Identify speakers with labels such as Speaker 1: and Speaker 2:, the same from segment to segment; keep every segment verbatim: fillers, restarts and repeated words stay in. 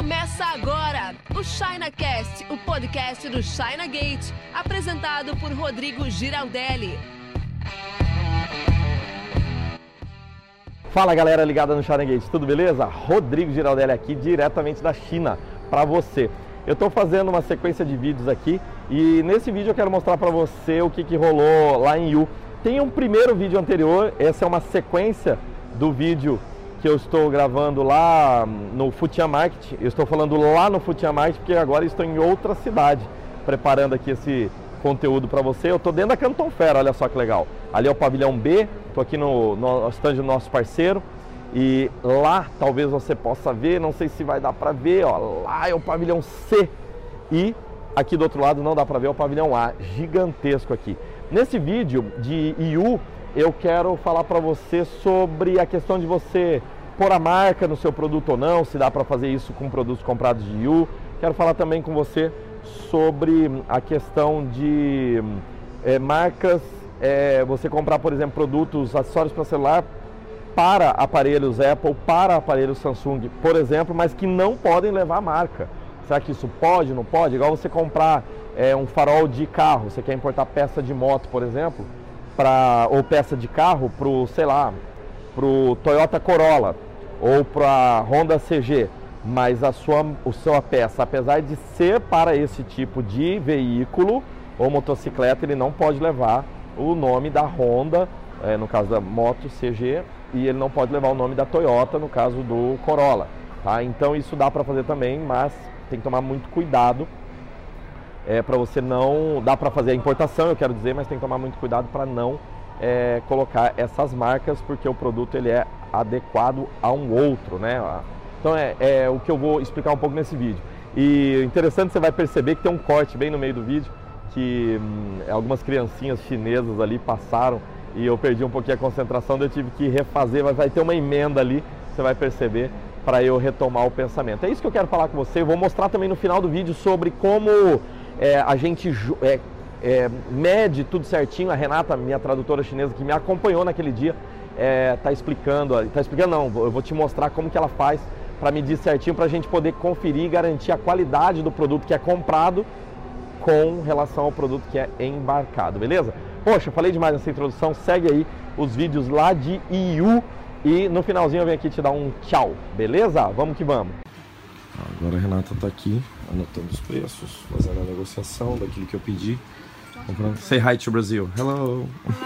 Speaker 1: Começa agora o ChinaCast, o podcast do China Gate, apresentado por Rodrigo Giraldelli.
Speaker 2: Fala galera ligada no China Gate, tudo beleza? Rodrigo Giraldelli aqui, diretamente da China, para você. Eu estou fazendo uma sequência de vídeos aqui e nesse vídeo eu quero mostrar para você o que, que rolou lá em Yiwu. Tem um primeiro vídeo anterior, essa é uma sequência do vídeo que eu estou gravando lá no Futian Market. Eu estou falando lá no Futian Market porque agora estou em outra cidade, preparando aqui esse conteúdo para você. Eu estou dentro da Canton Fair, olha só que legal. Ali é o pavilhão B, estou aqui no, no stand do nosso parceiro. E lá talvez você possa ver, não sei se vai dar para ver, ó, lá é o pavilhão C. E aqui do outro lado não dá para ver, é o pavilhão A, gigantesco aqui. Nesse vídeo de Yiwu, eu quero falar para você sobre a questão de você pôr a marca no seu produto ou não, se dá para fazer isso com produtos comprados de Yiwu. Quero falar também com você sobre a questão de é, marcas, é, você comprar, por exemplo, produtos, acessórios para celular para aparelhos Apple, para aparelhos Samsung, por exemplo, mas que não podem levar a marca. Será que isso pode, não pode? Igual você comprar é, um farol de carro, você quer importar peça de moto, por exemplo, pra, ou peça de carro para o, sei lá, para o Toyota Corolla ou para a Honda C G, mas a sua, a sua peça, apesar de ser para esse tipo de veículo ou motocicleta, ele não pode levar o nome da Honda, é, no caso da moto C G, e ele não pode levar o nome da Toyota, no caso do Corolla, tá? Então isso dá para fazer também, mas tem que tomar muito cuidado, é, para você não... Dá para fazer a importação, eu quero dizer, mas tem que tomar muito cuidado para não é, colocar essas marcas, porque o produto ele é adequado a um outro, né? Então é, é o que eu vou explicar um pouco nesse vídeo. E interessante, você vai perceber que tem um corte bem no meio do vídeo, que hum, algumas criancinhas chinesas ali passaram e eu perdi um pouquinho a concentração, daí eu tive que refazer, mas vai ter uma emenda ali, você vai perceber, para eu retomar o pensamento. É isso que eu quero falar com você. Eu vou mostrar também no final do vídeo sobre como é, a gente é, é, mede tudo certinho. A Renata, minha tradutora chinesa, que me acompanhou naquele dia, está é, explicando, está explicando não, eu vou te mostrar como que ela faz para medir certinho, para a gente poder conferir e garantir a qualidade do produto que é comprado com relação ao produto que é embarcado, beleza? Poxa, eu falei demais nessa introdução, segue aí os vídeos lá de Yiwu e no finalzinho eu venho aqui te dar um tchau, beleza? Vamos que vamos! Agora a Renata tá aqui anotando os preços, fazendo a negociação daquilo que eu pedi. Comprando. Say hi to Brazil, hello!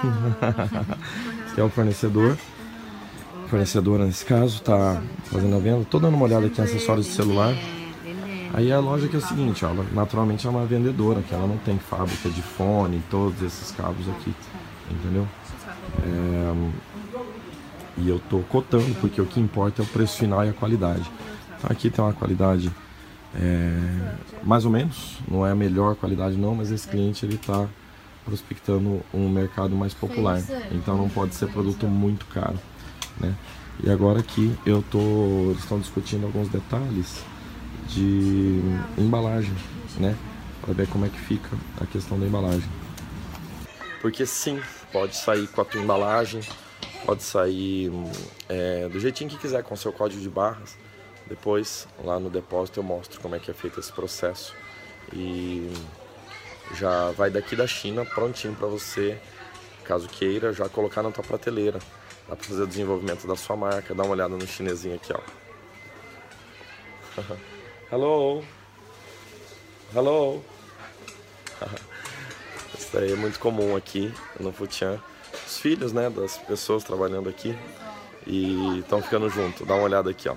Speaker 2: Esse é o fornecedor, fornecedora nesse caso, tá fazendo a venda, tô dando uma olhada aqui em acessórios de celular. Aí a loja que é o seguinte, ó, ela, naturalmente é uma vendedora, que ela não tem fábrica de fone, todos esses cabos aqui, entendeu? É, e eu tô cotando, porque o que importa é o preço final e a qualidade. Então aqui tem uma qualidade é, mais ou menos, não é a melhor qualidade não, mas esse cliente ele tá prospectando um mercado mais popular, então não pode ser produto muito caro, né? E agora aqui eu tô, eles estão discutindo alguns detalhes de embalagem, né? Para ver como é que fica a questão da embalagem. Porque sim, pode sair com a tua embalagem, pode sair é, do jeitinho que quiser, com o seu código de barras. Depois, lá no depósito, eu mostro como é que é feito esse processo. E já vai daqui da China prontinho para você, caso queira, já colocar na tua prateleira. Dá para fazer o desenvolvimento da sua marca. Dá uma olhada no chinesinho aqui, ó. Hello, hello. Isso aí é muito comum aqui no Futian. Os filhos, né, das pessoas trabalhando aqui e estão ficando junto. Dá uma olhada aqui, ó.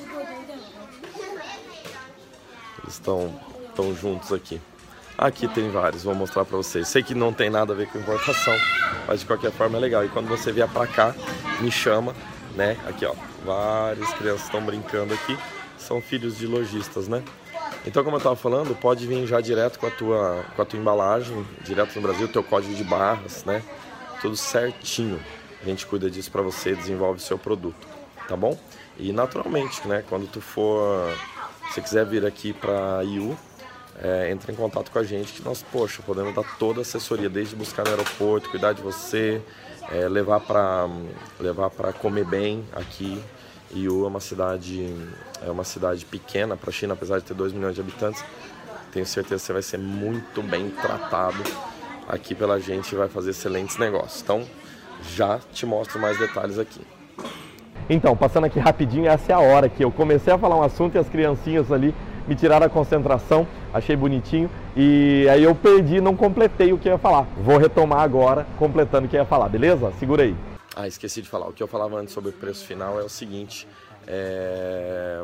Speaker 2: Eles estão estão juntos aqui. Aqui tem vários, vou mostrar pra vocês. Sei que não tem nada a ver com importação, mas de qualquer forma é legal. E quando você vier pra cá, me chama, né? Aqui, ó, várias crianças estão brincando aqui. São filhos de lojistas, né? Então, como eu estava falando, pode vir já direto com a tua, com a tua embalagem, direto no Brasil, teu código de barras, né? Tudo certinho. A gente cuida disso para você, desenvolve o seu produto, tá bom? E naturalmente, né? Quando tu for, se quiser vir aqui para Yiwu, é, entre em contato com a gente que nós, poxa, podemos dar toda a assessoria, desde buscar no aeroporto, cuidar de você, é, levar para levar para comer bem aqui.
Speaker 3: Yiwu é uma cidade, é uma cidade pequena para a China, apesar de ter dois milhões de habitantes. Tenho certeza que você vai ser muito bem tratado aqui pela gente e vai fazer excelentes negócios. Então, já te mostro mais detalhes aqui.
Speaker 2: Então, passando aqui rapidinho, essa é a hora que eu comecei a falar um assunto e as criancinhas ali me tiraram a concentração, achei bonitinho, e aí eu perdi, não completei o que eu ia falar. Vou retomar agora, completando o que eu ia falar, beleza? Segura aí.
Speaker 3: Ah, esqueci de falar. O que eu falava antes sobre o preço final é o seguinte, é...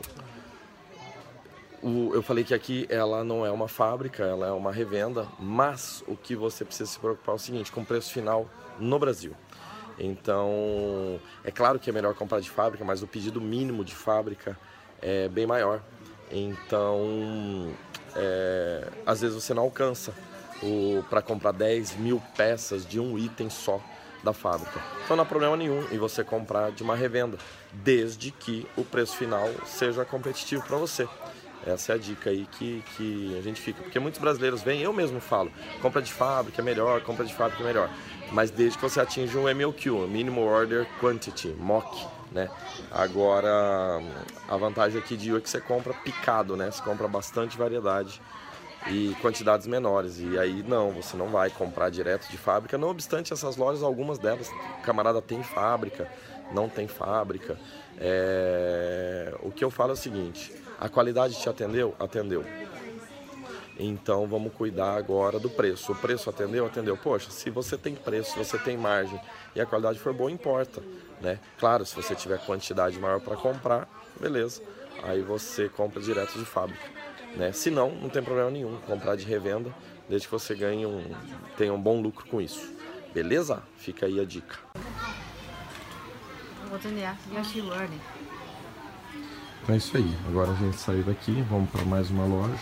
Speaker 3: o, eu falei que aqui ela não é uma fábrica, ela é uma revenda, mas o que você precisa se preocupar é o seguinte, com o preço final no Brasil. Então, é claro que é melhor comprar de fábrica, mas o pedido mínimo de fábrica é bem maior. Então, é, às vezes você não alcança para comprar dez mil peças de um item só da fábrica. Então não há problema nenhum em você comprar de uma revenda, desde que o preço final seja competitivo para você. Essa é a dica aí que, que a gente fica, porque muitos brasileiros vêm, eu mesmo falo, compra de fábrica é melhor, compra de fábrica é melhor, mas desde que você atinja um M O Q, Minimum Order Quantity, M O Q, né? Agora, a vantagem aqui de Yiwu é que você compra picado, né? Você compra bastante variedade e quantidades menores, e aí não, você não vai comprar direto de fábrica, não obstante essas lojas, algumas delas, o camarada tem fábrica, não tem fábrica. É... O que eu falo é o seguinte, a qualidade te atendeu? Atendeu. Então vamos cuidar agora do preço. O preço atendeu? Atendeu. Poxa, se você tem preço, se você tem margem e a qualidade for boa, importa, né? Claro, se você tiver quantidade maior para comprar, beleza. Aí você compra direto de fábrica, né? Se não, não tem problema nenhum comprar de revenda, desde que você ganhe um, tenha um bom lucro com isso. Beleza? Fica aí a dica. Então é isso aí. Agora a gente saiu daqui, vamos para mais uma loja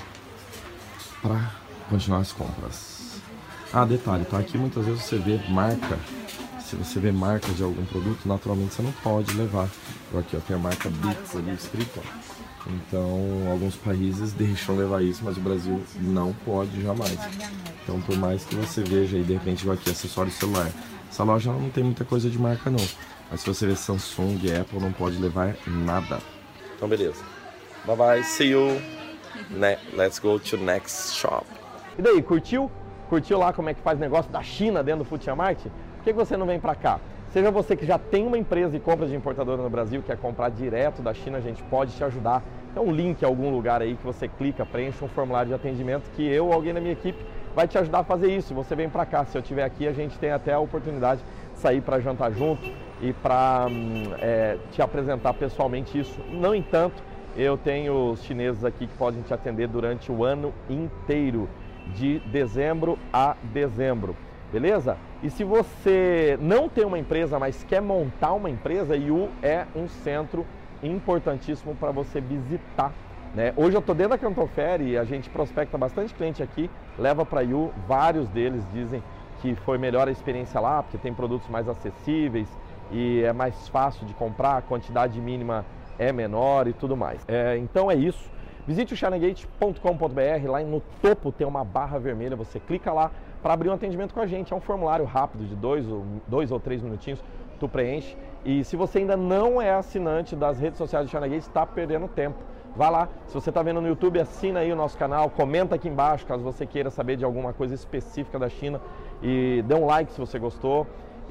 Speaker 3: para continuar as compras. Ah, detalhe, tá? Aqui muitas vezes você vê marca, se você vê marca de algum produto, naturalmente você não pode levar. Aqui ó, tem a marca Beats ali escrito, ó. Então, alguns países deixam levar isso, mas o Brasil não pode jamais. Então, por mais que você veja aí, de repente, aqui, acessório celular. Essa loja não tem muita coisa de marca, não. Mas se você vê Samsung e Apple, não pode levar nada. Então, beleza. Bye bye, see you. Ne- Let's go to next shop.
Speaker 2: E daí, curtiu? Curtiu lá como é que faz negócio da China dentro do Futiamart? Por que você não vem pra cá? Seja você que já tem uma empresa e compra de importadora no Brasil, quer comprar direto da China, a gente pode te ajudar. Tem um link em algum lugar aí que você clica, preenche um formulário de atendimento que eu ou alguém da minha equipe vai te ajudar a fazer isso. Você vem pra cá, se eu estiver aqui, a gente tem até a oportunidade de sair para jantar junto e para é, te apresentar pessoalmente isso. No entanto, eu tenho os chineses aqui que podem te atender durante o ano inteiro, de dezembro a dezembro. Beleza? E se você não tem uma empresa, mas quer montar uma empresa, Yiwu é um centro importantíssimo para você visitar, né? Hoje eu estou dentro da Canton Fair e a gente prospecta bastante cliente aqui, leva para Yiwu, vários deles dizem que foi melhor a experiência lá, porque tem produtos mais acessíveis e é mais fácil de comprar, a quantidade mínima é menor e tudo mais. É, então é isso. Visite o china gate ponto com ponto b r, lá no topo tem uma barra vermelha, você clica lá para abrir um atendimento com a gente. É um formulário rápido de dois ou, dois ou três minutinhos, tu preenche. E se você ainda não é assinante das redes sociais do ChinaGate, está perdendo tempo. Vá lá, se você está vendo no YouTube, assina aí o nosso canal, comenta aqui embaixo caso você queira saber de alguma coisa específica da China e dê um like se você gostou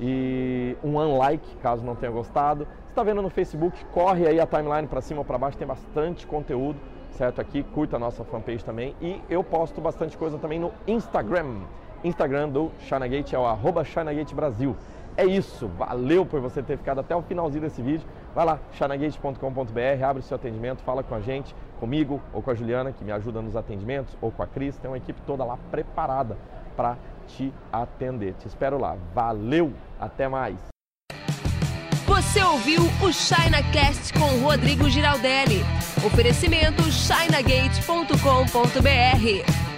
Speaker 2: e um unlike caso não tenha gostado. Se está vendo no Facebook, corre aí a timeline para cima ou para baixo, tem bastante conteúdo, certo? Aqui, curta a nossa fanpage também e eu posto bastante coisa também no Instagram. Instagram do ChinaGate é o arroba ChinaGate Brasil. É isso, valeu por você ter ficado até o finalzinho desse vídeo. Vai lá, china gate ponto com ponto b r, abre o seu atendimento, fala com a gente, comigo ou com a Juliana, que me ajuda nos atendimentos, ou com a Cris. Tem uma equipe toda lá preparada para te atender. Te espero lá. Valeu, até mais.
Speaker 1: Você ouviu o ChinaCast com Rodrigo Giraldelli. Oferecimento china gate ponto com ponto b r.